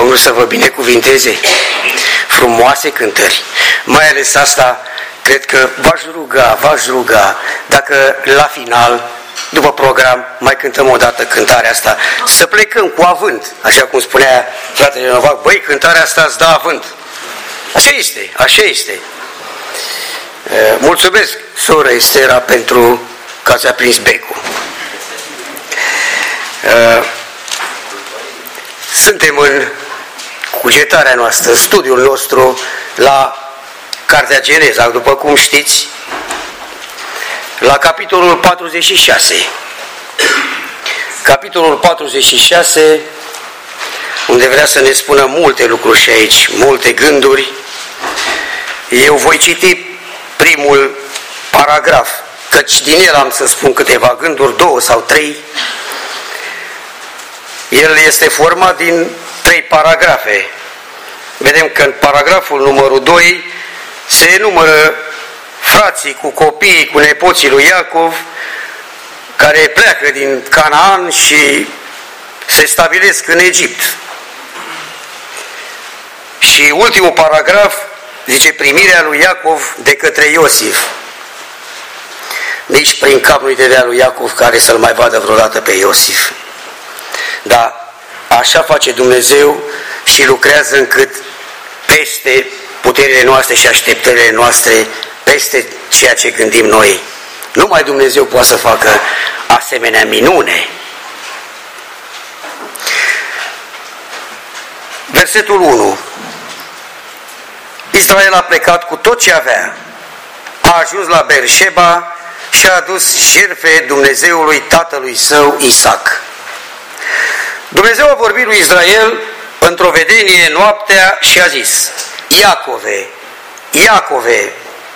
Domnul să vă binecuvinteze. Frumoase cântări. Mai ales asta, cred că v-aș ruga, dacă la final, după program, mai cântăm o dată cântarea asta, să plecăm cu avânt, așa cum spunea fratele Novac, băi, cântarea asta îți dă avânt. Așa este. Mulțumesc, soră Estera, pentru că ați aprins becul. Suntem în cugetarea noastră, studiul nostru la Cartea Geneza, după cum știți, la capitolul 46. Capitolul 46, unde vrea să ne spună multe lucruri și aici, multe gânduri. Eu voi citi primul paragraf, căci din el am să spun câteva gânduri, 2 sau 3. El este format din 3 paragrafe. Vedem că în paragraful numărul 2 se enumără frații cu copiii, cu nepoții lui Iacov, care pleacă din Canaan și se stabilesc în Egipt. Și ultimul paragraf zice primirea lui Iacov de către Iosif. Nici prin cap nu-i dădea lui Iacov care să-l mai vadă vreodată pe Iosif. Dar așa face Dumnezeu și lucrează încât peste puterile noastre și așteptările noastre, peste ceea ce gândim noi, numai Dumnezeu poate să facă asemenea minune. Versetul 1. Israel a plecat cu tot ce avea, a ajuns la Beersheba și a adus jertfe Dumnezeului tatălui său Isaac. Dumnezeu a vorbit lui Israel într-o vedenie noaptea și a zis: Iacove, Iacove.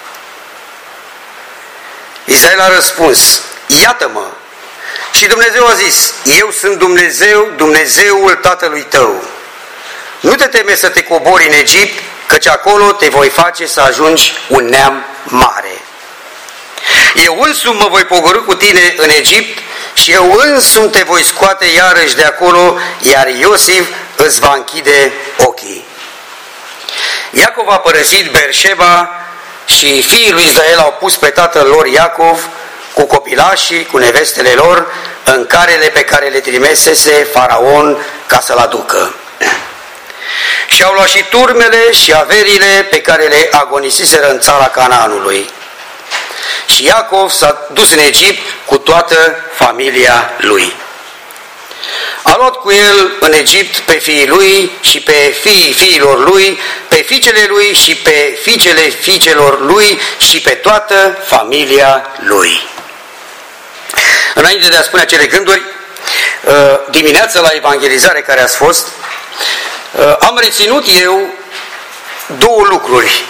Israel a răspuns: iată-mă. Și Dumnezeu a zis: eu sunt Dumnezeu, Dumnezeul tatălui tău. Nu te teme să te cobori în Egipt, căci acolo te voi face să ajungi un neam mare. Eu însumi mă voi pogorî cu tine în Egipt și eu însumi te voi scoate iarăși de acolo, iar Iosif îți va închide ochii. Iacov a părăsit Beersheba și fiii lui Israel au pus pe tatăl lor Iacov cu copilașii, cu nevestele lor, în carele pe care le trimisese Faraon ca să-l aducă. Și au luat și turmele și averile pe care le agonisiseră în țara Canaanului. Și Iacov s-a dus în Egipt cu toată familia lui. A luat cu el în Egipt pe fiii lui și pe fiii fiilor lui, pe fiicele lui și pe fiicele fiicelor lui și pe toată familia lui. Înainte de a spune acele gânduri, dimineața la evangelizare care ați fost, am reținut eu 2 lucruri.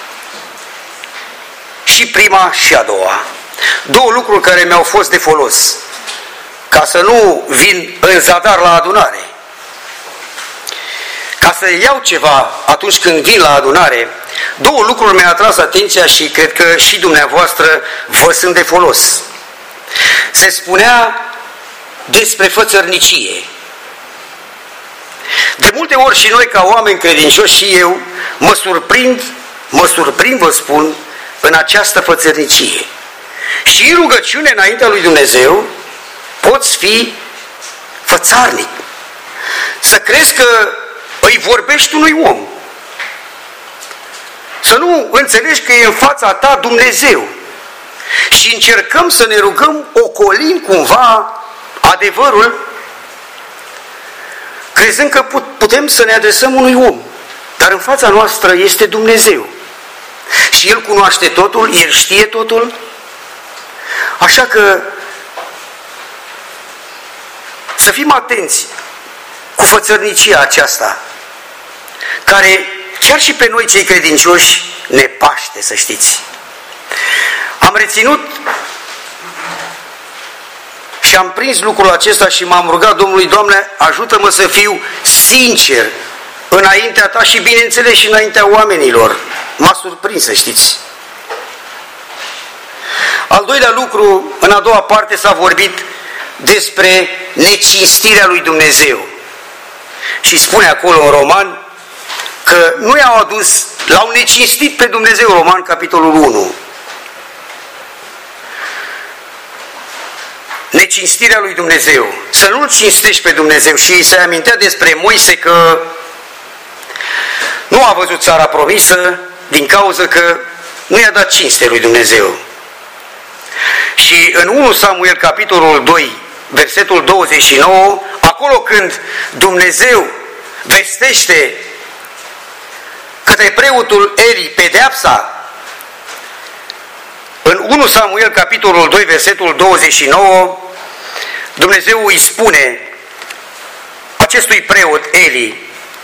Și prima și a doua. 2 lucruri care mi-au fost de folos, ca să nu vin în zadar la adunare. Ca să iau ceva atunci când vin la adunare, 2 lucruri mi-au atras atenția și cred că și dumneavoastră vă sunt de folos. Se spunea despre fățărnicie. De multe ori și noi ca oameni credincioși și eu mă surprind, vă spun, în această fățărnicie. Și în rugăciune înaintea lui Dumnezeu poți fi fățarnic. Să crezi că îi vorbești unui om. Să nu înțelegi că e în fața ta Dumnezeu. Și încercăm să ne rugăm ocolind cumva adevărul, crezând că putem să ne adresăm unui om. Dar în fața noastră este Dumnezeu. Și El cunoaște totul, El știe totul. Așa că să fim atenți cu fățărnicia aceasta, care chiar și pe noi cei credincioși ne paște, să știți. Am reținut și am prins lucrul acesta și m-am rugat Domnului: Doamne, ajută-mă să fiu sincer înaintea Ta și bineînțeles și înaintea oamenilor. M-a surprins, să știți. Al doilea lucru, în a doua parte s-a vorbit despre necinstirea lui Dumnezeu. și spune acolo în Roman că nu i-au adus, l-au necinstit pe Dumnezeu, Roman capitolul 1. Necinstirea lui Dumnezeu. Să nu-L cinstești pe Dumnezeu. Și se amintea despre Moise că nu a văzut țara promisă din cauza că nu i-a dat cinste lui Dumnezeu. Și în 1 Samuel capitolul 2, versetul 29, acolo când Dumnezeu vestește către preotul Eli pedeapsa, în 1 Samuel capitolul 2, versetul 29, Dumnezeu îi spune acestui preot Eli: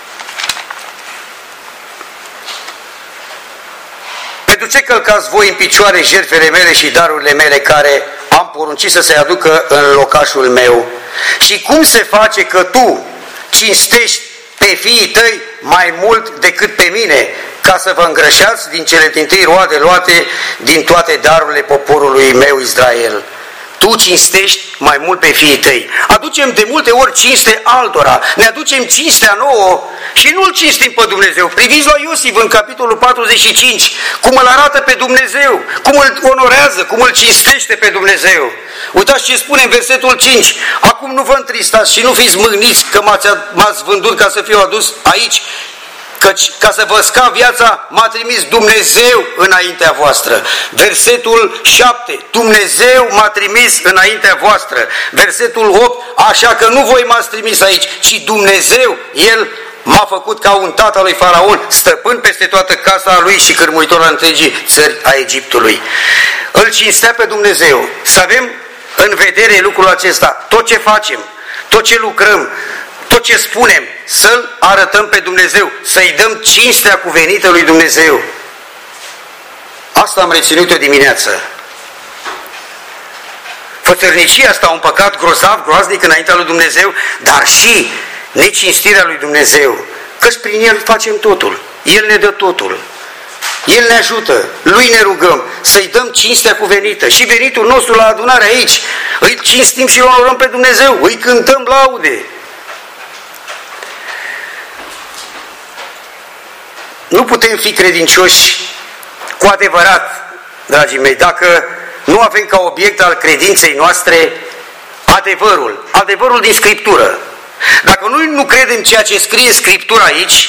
pentru ce călcați voi în picioare jertfele mele și darurile mele care am poruncit să se aducă în locașul meu? Și cum se face că tu cinstești pe fiii tăi mai mult decât pe mine, ca să vă îngrășați din cele dintâi roade luate din toate darurile poporului meu Israel? Tu cinstești mai mult pe fiii tăi. Aducem de multe ori cinste altora, ne aducem cinstea nouă și nu-L cinstim pe Dumnezeu. Priviți la Iosif în capitolul 45, cum îl arată pe Dumnezeu, cum îl onorează, cum îl cinstește pe Dumnezeu. Uitați ce spune în versetul 5: acum nu vă întristați și nu fiți mâhniți că m-ați vândut ca să fiu adus aici, căci ca să vă scap viața m-a trimis Dumnezeu înaintea voastră. Versetul 7, Dumnezeu m-a trimis înaintea voastră. Versetul 8, așa că nu voi m-ați trimis aici, ci Dumnezeu, El m-a făcut ca un tată al lui Faraon, stăpân peste toată casa lui și cârmuitor al întregii țări a Egiptului. Îl cinstea pe Dumnezeu. Să avem în vedere lucrul acesta. Tot ce facem, tot ce lucrăm, tot ce spunem, să-L arătăm pe Dumnezeu, să-i dăm cinstea cuvenită lui Dumnezeu. Asta am reținut o dimineață. Fățărnicia asta, un păcat grozav, groaznic înaintea lui Dumnezeu, dar și necinstirea lui Dumnezeu, căci prin El facem totul. El ne dă totul. El ne ajută, Lui ne rugăm, să-i dăm cinstea cuvenită. Și venitul nostru la adunare aici, îi cinstim și îl onorăm pe Dumnezeu, îi cântăm laude. Nu putem fi credincioși cu adevărat, dragii mei, dacă nu avem ca obiect al credinței noastre adevărul din Scriptură. Dacă noi nu credem ceea ce scrie Scriptura aici,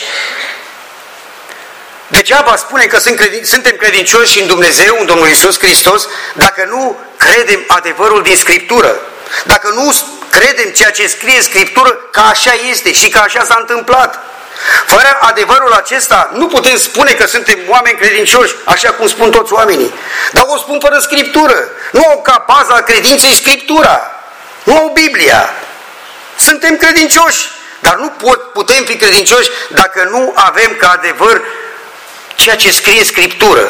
degeaba spunem că suntem credincioși în Dumnezeu, în Domnul Iisus Hristos, dacă nu credem adevărul din Scriptură. Dacă nu credem ceea ce scrie Scriptură, că așa este și că așa s-a întâmplat. Fără adevărul acesta nu putem spune că suntem oameni credincioși, așa cum spun toți oamenii. Dar o spun fără Scriptură. Nu au ca bază a credinței Scriptura. Nu au Biblia. Suntem credincioși, dar nu putem fi credincioși dacă nu avem ca adevăr ceea ce scrie Scriptură.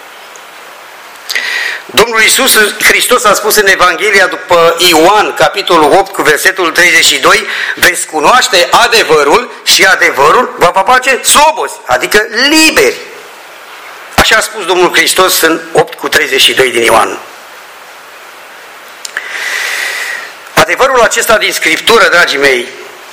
Domnul Iisus Hristos a spus în Evanghelia după Ioan, capitolul 8, cu versetul 32, veți cunoaște adevărul și adevărul vă va face slobos, adică liberi. Așa a spus Domnul Hristos în 8 cu 32 din Ioan. Adevărul acesta din Scriptură, dragii mei,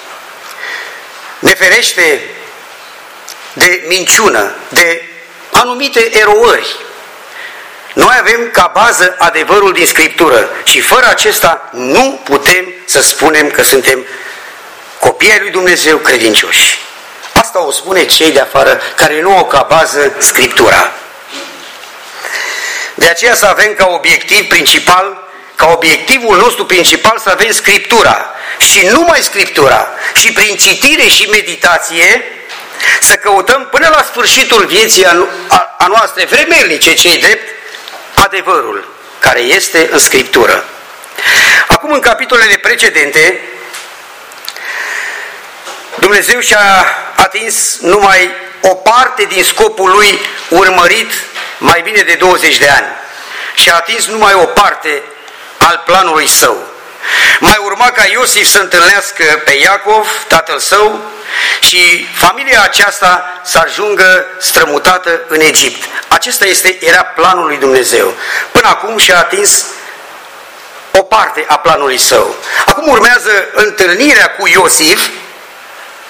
ne ferește de minciună, de anumite eroări. Noi avem ca bază adevărul din Scriptură și fără acesta nu putem să spunem că suntem copii ai lui Dumnezeu credincioși. Asta o spune cei de afară care nu au ca bază Scriptura. De aceea să avem ca obiectiv principal, ca obiectivul nostru principal să avem Scriptura și numai Scriptura și prin citire și meditație să căutăm până la sfârșitul vieții a noastre vremelnice, cei drept, adevărul care este în Scriptură. Acum, în capitolele precedente, Dumnezeu și-a atins numai o parte din scopul lui urmărit mai bine de 20 de ani. Și-a atins numai o parte al planului său. Mai urma ca Iosif să întâlnească pe Iacov, tatăl său, și familia aceasta să ajungă strămutată în Egipt. Acesta era planul lui Dumnezeu. Până acum și-a atins o parte a planului său. Acum urmează întâlnirea cu Iosif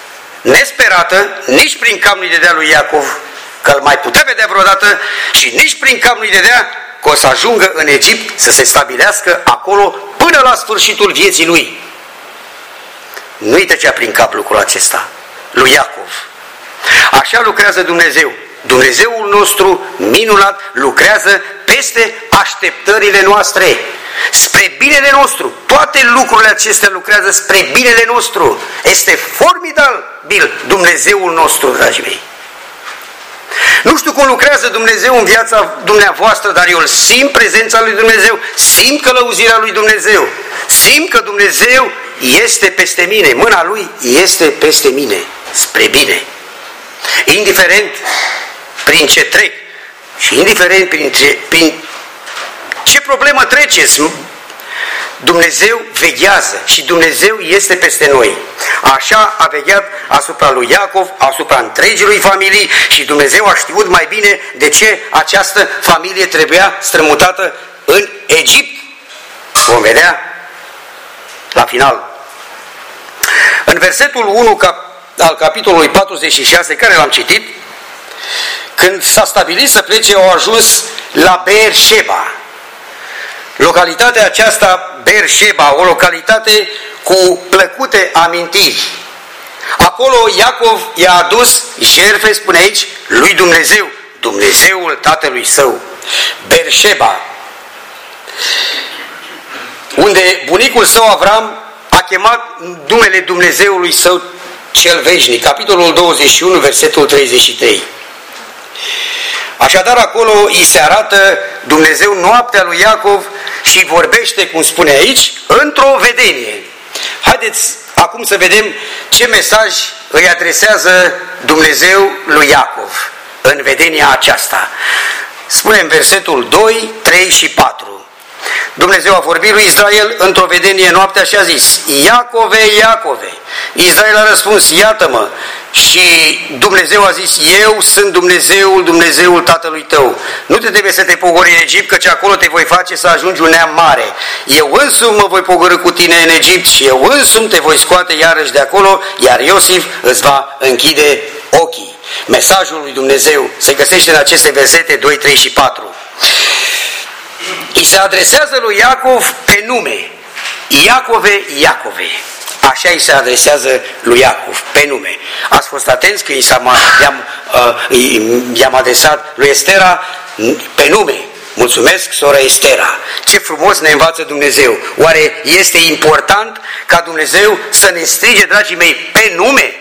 nesperată, nici prin cap nu-i dădea lui Iacov că îl mai putea vedea vreodată și nici prin cap nu-i dădea că o să ajungă în Egipt să se stabilească acolo până la sfârșitul vieții lui. Nu-i trecea prin cap lucrul acesta lui Iacov. Așa lucrează Dumnezeu. Dumnezeul nostru minunat lucrează peste așteptările noastre, spre binele nostru. Toate lucrurile acestea lucrează spre binele nostru. Este formidabil Dumnezeul nostru, dragii mei. Nu știu cum lucrează Dumnezeu în viața dumneavoastră, dar eu îl simt prezența lui Dumnezeu, simt călăuzirea lui Dumnezeu, simt că Dumnezeu este peste mine, mâna lui este peste mine, spre bine. Indiferent prin ce trec și indiferent prin ce problemă treceți, Dumnezeu veghează și Dumnezeu este peste noi. Așa a vegheat asupra lui Iacov, asupra întregii lui familii și Dumnezeu a știut mai bine de ce această familie trebuia strămutată în Egipt. Vom vedea la final. În versetul 1 al capitolului 46, care l-am citit, când s-a stabilit să plece, au ajuns la Beersheba. Localitatea aceasta, Beersheba, o localitate cu plăcute amintiri. Acolo Iacov i-a adus jertfe, spune aici, lui Dumnezeu, Dumnezeul tatălui său. Beersheba, unde bunicul său Avram a chemat numele Dumnezeului său cel veșnic. Capitolul 21, versetul 33. Așadar acolo îi se arată Dumnezeu noaptea lui Iacov și vorbește, cum spune aici, într-o vedenie. Haideți acum să vedem ce mesaj îi adresează Dumnezeu lui Iacov în vedenia aceasta. Spune în versetul 2, 3 și 4. Dumnezeu a vorbit lui Israel într-o vedenie noaptea și a zis: Iacove, Iacove. Israel a răspuns: iată-mă. Și Dumnezeu a zis: eu sunt Dumnezeul tatălui tău. Nu te trebuie să te pogori în Egipt, căci acolo te voi face să ajungi un neam mare. Eu însumi mă voi pogorî cu tine în Egipt și eu însumi te voi scoate iarăși de acolo, iar Iosif îți va închide ochii. Mesajul lui Dumnezeu se găsește în aceste versete 2, 3 și 4. Îi se adresează lui Iacov pe nume. Iacove, Iacove. Așa îi se adresează lui Iacov, pe nume. Ați fost atenți că i-am adresat lui Estera pe nume. Mulțumesc, sora Estera. Ce frumos ne învață Dumnezeu. Oare este important ca Dumnezeu să ne strige, dragii mei, pe nume?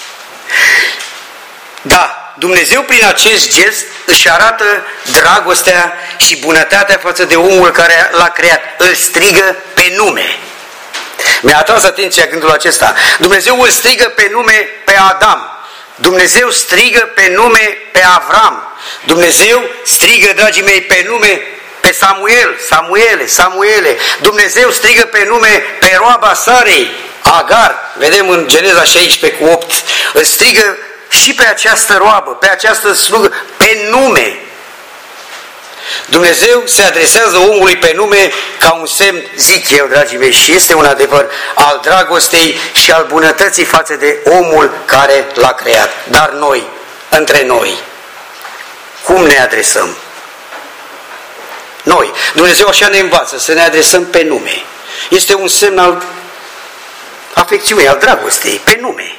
Da. Dumnezeu prin acest gest își arată dragostea și bunătatea față de omul care l-a creat. Îl strigă pe nume. Mi-a atras atenția gândul acesta. Dumnezeu îl strigă pe nume pe Adam. Dumnezeu strigă pe nume pe Avram. Dumnezeu strigă, dragii mei, pe nume pe Samuel, Samuele. Dumnezeu strigă pe nume pe roaba Sarei, Agar. Vedem în Geneza 16 cu 8. Îl strigă și pe această roabă, pe această slugă, pe nume. Dumnezeu se adresează omului pe nume ca un semn, zic eu, dragii mei, și este un adevăr, al dragostei și al bunătății față de omul care l-a creat. Dar noi, între noi, cum ne adresăm? Noi. Dumnezeu așa ne învață, să ne adresăm pe nume. Este un semn al afecțiunii, al dragostei, pe nume.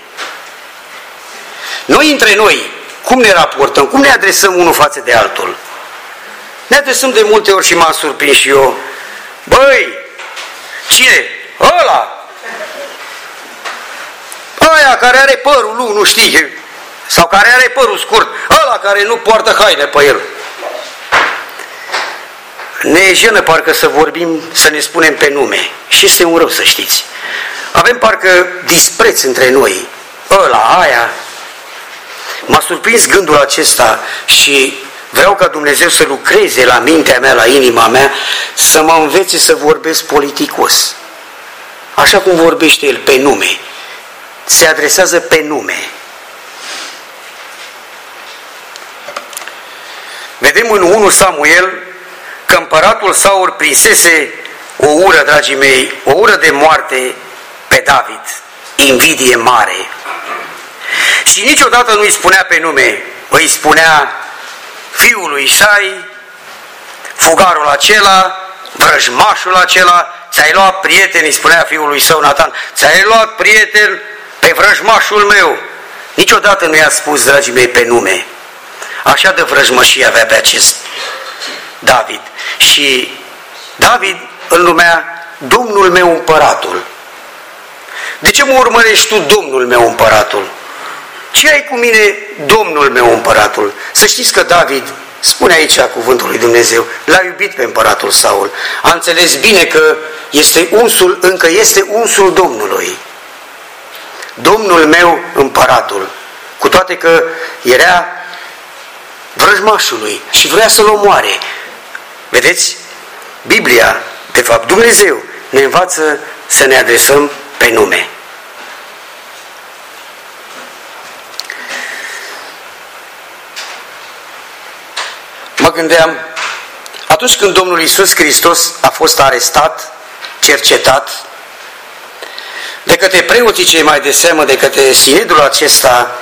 Noi între noi, cum ne raportăm, cum ne adresăm unul față de altul? Ne adresăm de multe ori și m-am surprins și eu. Băi, cine? Ăla! Aia care are părul lung, nu știi, sau care are părul scurt, ăla care nu poartă haine pe el. Ne e jenă parcă să vorbim, să ne spunem pe nume. Și este un rău, să știți. Avem parcă dispreț între noi. Ăla, aia. M-a surprins gândul acesta și vreau ca Dumnezeu să lucreze la mintea mea, la inima mea, să mă învețe să vorbesc politicos. Așa cum vorbește el, pe nume. Se adresează pe nume. Vedem în 1 Samuel că împăratul Saul prinsese o ură, dragii mei, o ură de moarte pe David. Invidie mare. Și niciodată nu îi spunea pe nume, îi spunea fiului Isai, fugarul acela, vrăjmașul acela, ți-ai luat prieten, îi spunea fiului său Natan, ți-ai luat prieten pe vrăjmașul meu. Niciodată nu i-a spus, dragii mei, pe nume. Așa de vrăjmășie avea pe acest David. Și David îl numea Domnul meu împăratul. De ce mă urmărești tu, Domnul meu împăratul? Ce ai cu mine, Domnul meu împăratul? Să știți că David, spune aici cuvântul lui Dumnezeu, l-a iubit pe împăratul Saul. A înțeles bine că este unsul, încă este unsul Domnului. Domnul meu împăratul. Cu toate că era vrăjmașului și vrea să-l omoare. Vedeți? Biblia, de fapt Dumnezeu, ne învață să ne adresăm pe nume. Mă gândeam, atunci când Domnul Iisus Hristos a fost arestat, cercetat, de către preoții cei mai de seamă, de către sinedul acesta,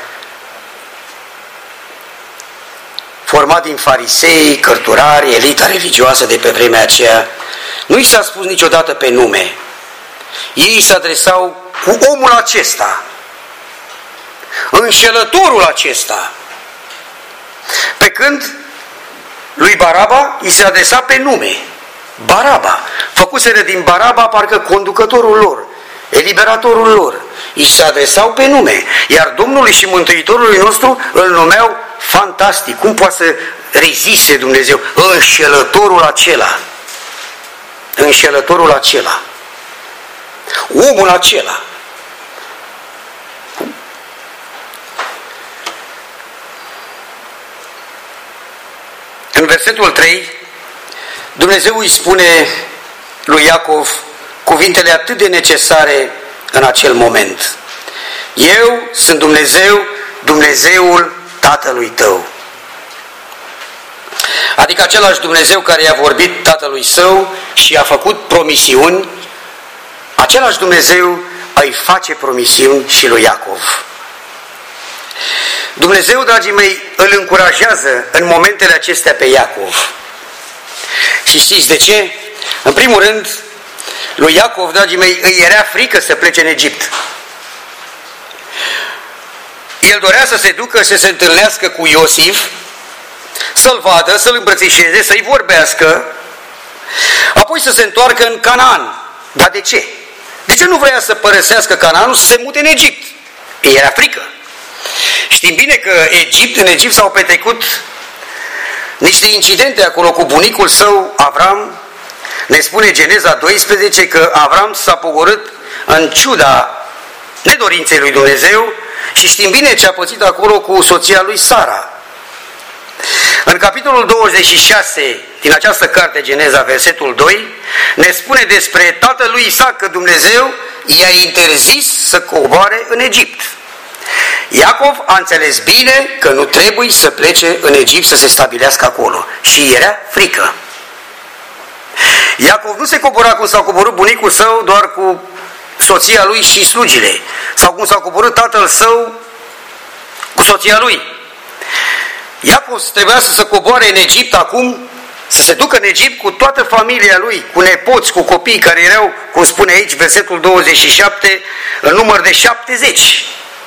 format din farisei, cărturari, elita religioasă de pe vremea aceea, nu i s-a spus niciodată pe nume. Ei se adresau cu omul acesta, înșelătorul acesta. Pe când lui Baraba îi se adresa pe nume. Baraba. Făcuseră din Baraba parcă conducătorul lor, eliberatorul lor. Îi se adresau pe nume. Iar Domnului și Mântuitorului nostru îl numeau fantastic. Cum poate să reziste Dumnezeu? Înșelătorul acela. Înșelătorul acela. Omul acela. În versetul 3, Dumnezeu îi spune lui Iacov cuvintele atât de necesare în acel moment. Eu sunt Dumnezeu, Dumnezeul tatălui tău. Adică același Dumnezeu care i-a vorbit tatălui său și i-a făcut promisiuni, același Dumnezeu îi face promisiuni și lui Iacov. Dumnezeu, dragii mei, îl încurajează în momentele acestea pe Iacov. Și știți de ce? În primul rând, lui Iacov, dragii mei, îi era frică să plece în Egipt. El dorea să se ducă, să se întâlnească cu Iosif, să-l vadă, să-l îmbrățișeze, să-i vorbească, apoi să se întoarcă în Canaan. Dar de ce? De ce nu vrea să părăsească Canaanul, să se mute în Egipt? Îi era frică. Știm bine că în Egipt s-au petrecut niște incidente acolo cu bunicul său, Avram. Ne spune Geneza 12 că Avram s-a pogorât în ciuda nedorinței lui Dumnezeu și știm bine ce a pățit acolo cu soția lui Sara. În capitolul 26 din această carte, Geneza, versetul 2, ne spune despre tatăl lui Isaac că Dumnezeu i-a interzis să coboare în Egipt. Iacov a înțeles bine că nu trebuie să plece în Egipt să se stabilească acolo și era frică. Iacov nu se cobora cum s-a coborât bunicul său doar cu soția lui și slugile, sau cum s-a coborât tatăl său cu soția lui. Iacov trebuia să se coboare în Egipt acum, să se ducă în Egipt cu toată familia lui, cu nepoți, cu copii care erau, cum spune aici, versetul 27, în număr de 70.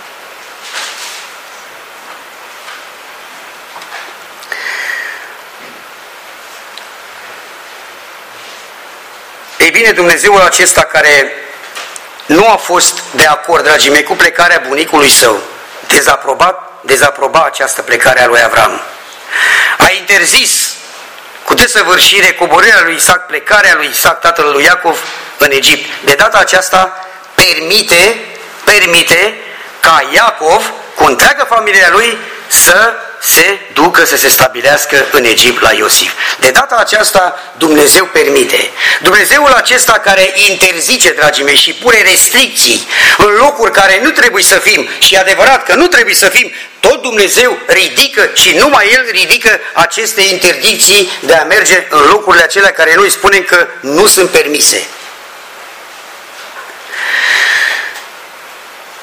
Ei bine, Dumnezeul acesta care nu a fost de acord, dragii mei, cu plecarea bunicului său, dezaproba această plecare a lui Avram. A interzis cu desăvârșire coborârea lui Isaac, plecarea lui Isaac, tatăl lui Iacov, în Egipt. De data aceasta permite ca Iacov, cu întreaga familia lui, să se ducă, să se stabilească în Egipt la Iosif. De data aceasta Dumnezeu permite. Dumnezeul acesta care interzice, dragii mei, și pune restricții în locuri care nu trebuie să fim, și adevărat că nu trebuie să fim, tot Dumnezeu ridică și numai El ridică aceste interdicții de a merge în locurile acelea care noi spunem că nu sunt permise.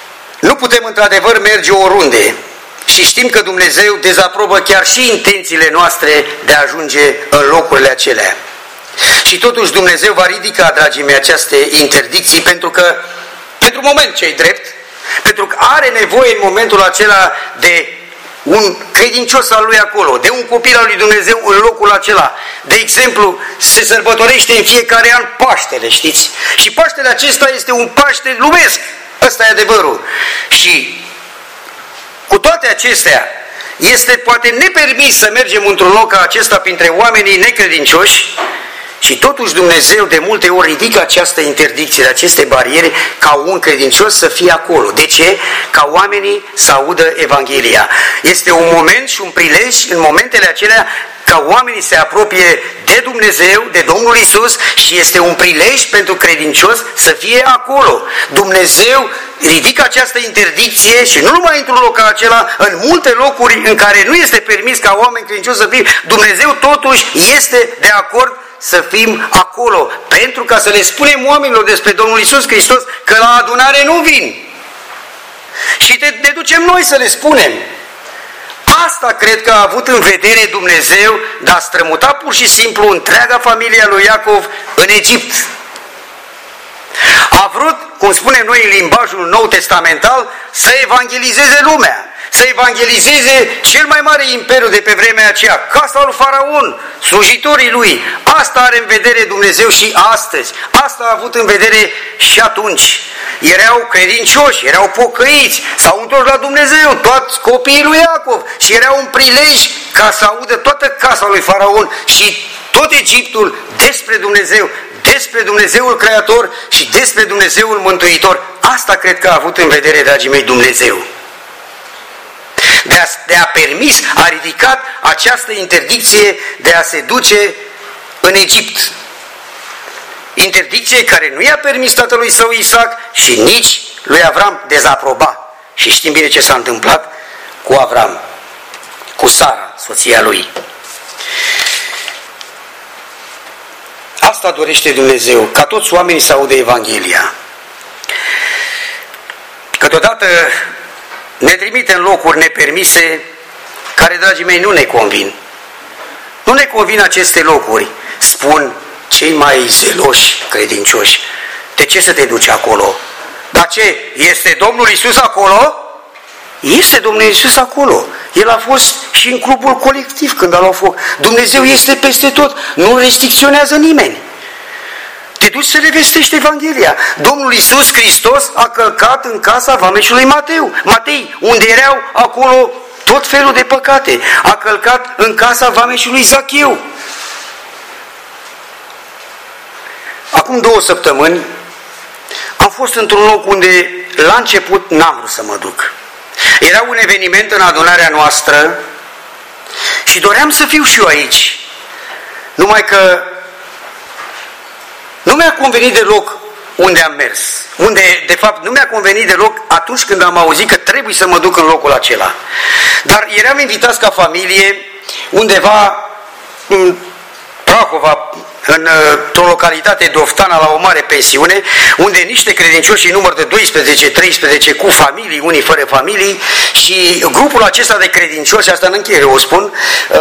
Nu putem într-adevăr merge oriunde și știm că Dumnezeu dezaprobă chiar și intențiile noastre de a ajunge în locurile acelea. Și totuși Dumnezeu va ridica, dragii mei, aceste interdicții pentru moment ce-i drept, pentru că are nevoie în momentul acela de un credincios al lui acolo, de un copil al lui Dumnezeu în locul acela. De exemplu, se sărbătorește în fiecare an Paștele, știți? Și Paștele acesta este un Paște lumesc. Ăsta e adevărul. Și cu toate acestea, este poate nepermis să mergem într-un loc ca acesta printre oamenii necredincioși și totuși Dumnezeu de multe ori ridică această interdicție, aceste bariere, ca un credincios să fie acolo. De ce? Ca oamenii să audă Evanghelia. Este un moment și un prilej în momentele acelea ca oamenii se apropie de Dumnezeu, de Domnul Iisus și este un prilej pentru credincios să fie acolo. Dumnezeu ridică această interdicție și nu numai într-un loc ca acela, în multe locuri în care nu este permis ca oameni credincioși să fie, Dumnezeu totuși este de acord să fim acolo, pentru ca să le spunem oamenilor despre Domnul Iisus Hristos că la adunare nu vin. Și ne ducem noi să le spunem. Asta cred că a avut în vedere Dumnezeu de a strămuta pur și simplu întreaga familie a lui Iacov în Egipt. A vrut, cum spunem noi în limbajul nou testamental, să evangelizeze lumea, să evangelizeze cel mai mare imperiu de pe vremea aceea, casa lui Faraon, slujitorii lui. Asta are în vedere Dumnezeu și astăzi. Asta a avut în vedere și atunci. Erau credincioși, erau pocăiți, s-au întors la Dumnezeu, toți copiii lui Iacov și era un prilej ca să audă toată casa lui Faraon și tot Egiptul despre Dumnezeu, despre Dumnezeul Creator și despre Dumnezeul Mântuitor. Asta cred că a avut în vedere, dragii mei, Dumnezeu. De a permis, a ridicat această interdicție de a se duce în Egipt. Interdicție care nu i-a permis tatălui său Isaac și nici lui Avram dezaproba. Și știm bine ce s-a întâmplat cu Avram, cu Sara, soția lui. Asta dorește Dumnezeu, ca toți oamenii să audă Evanghelia. Câteodată ne trimite în locuri nepermise care, dragii mei, nu ne convin. Nu ne convin aceste locuri, spun cei mai zeloși credincioși. De ce să te duci acolo? Dar ce? Este Domnul Iisus acolo? Este Domnul Iisus acolo. El a fost și în clubul colectiv când a luat foc. Dumnezeu este peste tot. Nu restricționează nimeni. Te duci să le vestești Evanghelia. Domnul Iisus Hristos a călcat în casa vameșului Matei, unde erau acolo tot felul de păcate. A călcat în casa vameșului Zacheu. Acum 2 săptămâni am fost într-un loc unde la început n-am vrut să mă duc. Era un eveniment în adunarea noastră și doream să fiu și eu aici. Numai că nu mi-a convenit deloc unde am mers. De fapt, nu mi-a convenit deloc atunci când am auzit că trebuie să mă duc în locul acela. Dar eram invitați ca familie undeva în Prahova, într-o localitate de Oftana, la o mare pensiune, unde niște credincioși în număr de 12-13 cu familii, unii fără familii, și grupul acesta de credincioși, asta în încheiere o spun,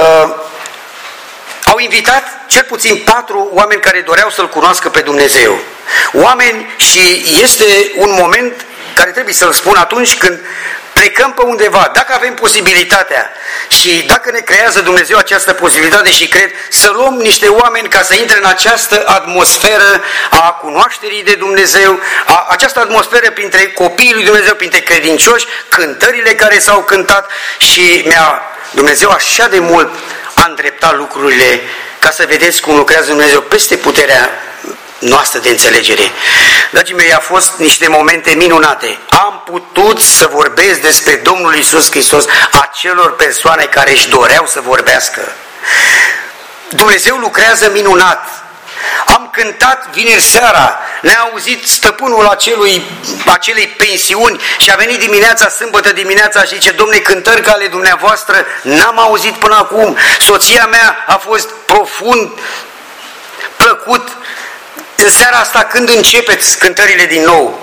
au invitat cel puțin 4 oameni care doreau să-L cunoască pe Dumnezeu. Oameni, și este un moment care trebuie să-l spun atunci când plecăm pe undeva, dacă avem posibilitatea și dacă ne creează Dumnezeu această posibilitate și cred, să luăm niște oameni ca să intre în această atmosferă a cunoașterii de Dumnezeu, această atmosferă printre copiii lui Dumnezeu, printre credincioși, cântările care s-au cântat și Dumnezeu așa de mult a îndreptat lucrurile ca să vedeți cum lucrează Dumnezeu peste puterea noastră de înțelegere. Dragii mei, a fost niște momente minunate. Am putut să vorbesc despre Domnul Iisus Hristos acelor persoane care își doreau să vorbească. Dumnezeu lucrează minunat. Am cântat vineri seara, ne-a auzit stăpânul acelei pensiuni și a venit dimineața, sâmbătă dimineața și zice: Domne, cântări ca ale dumneavoastră n-am auzit până acum. Soția mea a fost profund plăcut în seara asta când începeți cântările din nou.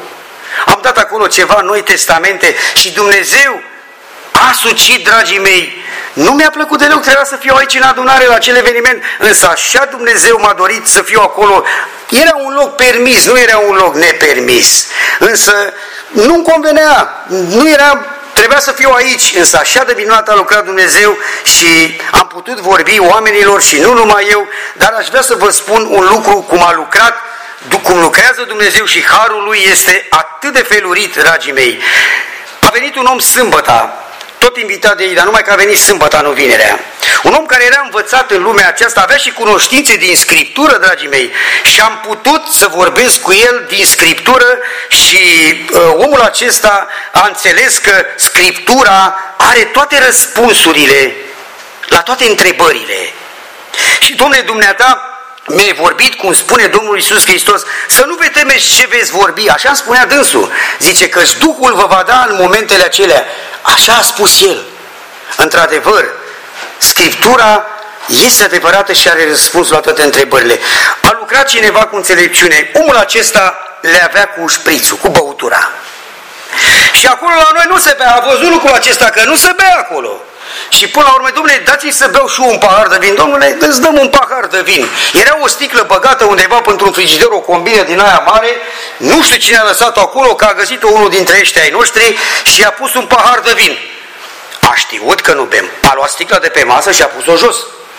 Am dat acolo ceva Noi Testamente și Dumnezeu a sucit, dragii mei. Nu mi-a plăcut deloc, trebuia să fiu aici în adunare la acel eveniment, însă așa Dumnezeu m-a dorit să fiu acolo. Era un loc permis, nu era un loc nepermis, însă nu-mi convenea, trebuia să fiu aici, însă așa de minunat a lucrat Dumnezeu și am putut vorbi oamenilor și nu numai eu, dar aș vrea să vă spun un lucru, cum a lucrat, cum lucrează Dumnezeu și harul Lui este atât de felurit, dragii mei. A venit un om sâmbătă, tot invitat de ei, dar numai că a venit sâmbătă, nu vinerea. Un om care era învățat în lumea aceasta, avea și cunoștințe din Scriptură, dragii mei, și am putut să vorbesc cu el din Scriptură și omul acesta a înțeles că Scriptura are toate răspunsurile la toate întrebările. Și, Domnule, dumneata, mi-ai vorbit, cum spune Domnul Iisus Hristos, să nu vă temeți ce veți vorbi, așa îmi spunea dânsul. Zice că Duhul vă va da în momentele acelea. Așa a spus el. Într-adevăr, Scriptura este adevărată și are răspuns la toate întrebările. A lucrat cineva cu înțelepciune. Omul acesta le avea cu șprițul, cu băutura. Și acolo la noi nu se bea. A văzut lucrul acesta că nu se bea acolo. Și până la urmă, domnule, dați-mi să beau și eu un pahar de vin. Domnule, îți dăm un pahar de vin. Era o sticlă băgată undeva pentru un frigider, o combină din aia mare. Nu știu cine a lăsat-o acolo, că a găsit-o unul dintre ăștia ai noștri și a pus un pahar de vin. A știut că nu bem. A luat sticla de pe masă și a pus-o jos.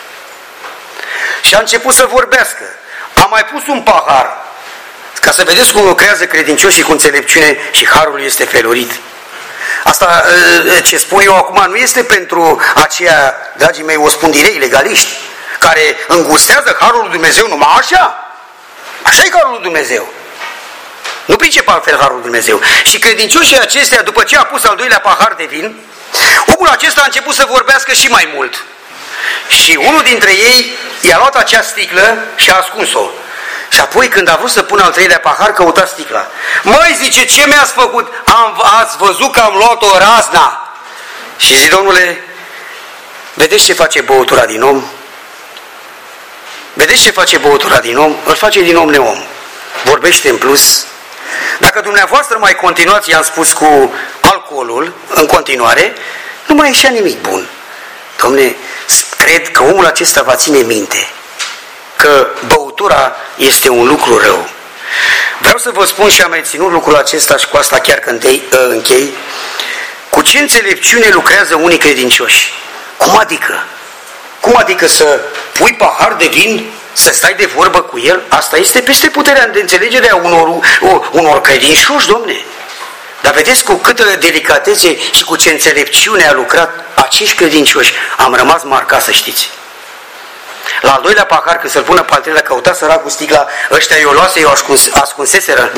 Și a început să vorbească. A mai pus un pahar. Ca să vedeți cum lucrează credincioșii cu înțelepciune și harul este felurit. Asta ce spun eu acum nu este pentru aceia, dragii mei, ospândirei, legaliști, care îngustează harul lui Dumnezeu numai așa. Așa e harul lui Dumnezeu. Nu pricep altfel harul lui Dumnezeu. Și credincioșii acestea, după ce a pus al doilea pahar de vin, omul acesta a început să vorbească și mai mult. Și unul dintre ei i-a luat acea sticlă și a ascuns-o. Și apoi când a vrut să pună al treilea pahar, căuta sticla. Măi, zice, ce mi-ați făcut? Ați văzut că am luat-o razna. Și zice, domnule, vedeți ce face băutura din om? Vedeți ce face băutura din om? Îl face din om neom. Vorbește în plus. Dacă dumneavoastră mai continuați, i-am spus, cu alcoolul, în continuare, nu mai ieșea nimic bun. Dom'le, cred că omul acesta va ține minte că băutura este un lucru rău. Vreau să vă spun și am reținut lucrul acesta și cu asta chiar că închei. Cu ce înțelepciune lucrează unii credincioși? Cum adică? Cum adică să pui pahar de vin, să stai de vorbă cu el? Asta este peste puterea de înțelegere a unor credincioși, domne. Dar vedeți cu câtă delicatețe și cu ce înțelepciune a lucrat acești credincioși. Am rămas marcat, să știți. La al doilea pahar, când să-l pună pe al treilea, căuta săracul sticla, ăștia i-o luase, i-o ascunseseră.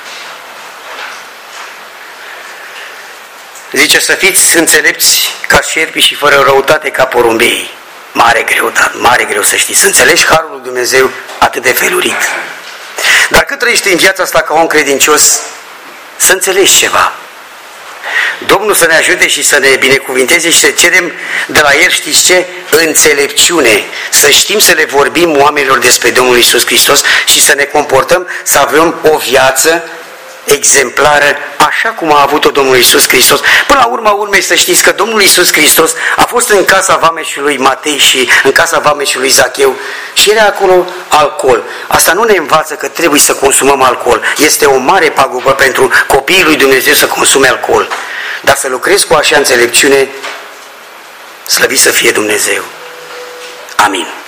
Zice, să fiți înțelepți ca șerpii și fără răutate ca porumbei. Mare greutate, mare greu să știți. Să înțelegi harul lui Dumnezeu atât de felurit. Dar cât trăiești în viața asta ca om credincios, să înțelegi ceva. Domnul să ne ajute și să ne binecuvinteze și să cerem de la El, știți ce? Înțelepciune. Să știm să le vorbim oamenilor despre Domnul Iisus Hristos și să ne comportăm, să avem o viață exemplară, așa cum a avut-o Domnul Iisus Hristos. Până la urma urmei să știți că Domnul Iisus Hristos a fost în casa vameșului Matei și în casa vameșului Zacheu și era acolo alcool. Asta nu ne învață că trebuie să consumăm alcool. Este o mare pagubă pentru copiii lui Dumnezeu să consume alcool. Dar să lucrezi cu așa înțelepciune, slăvit să fie Dumnezeu. Amin.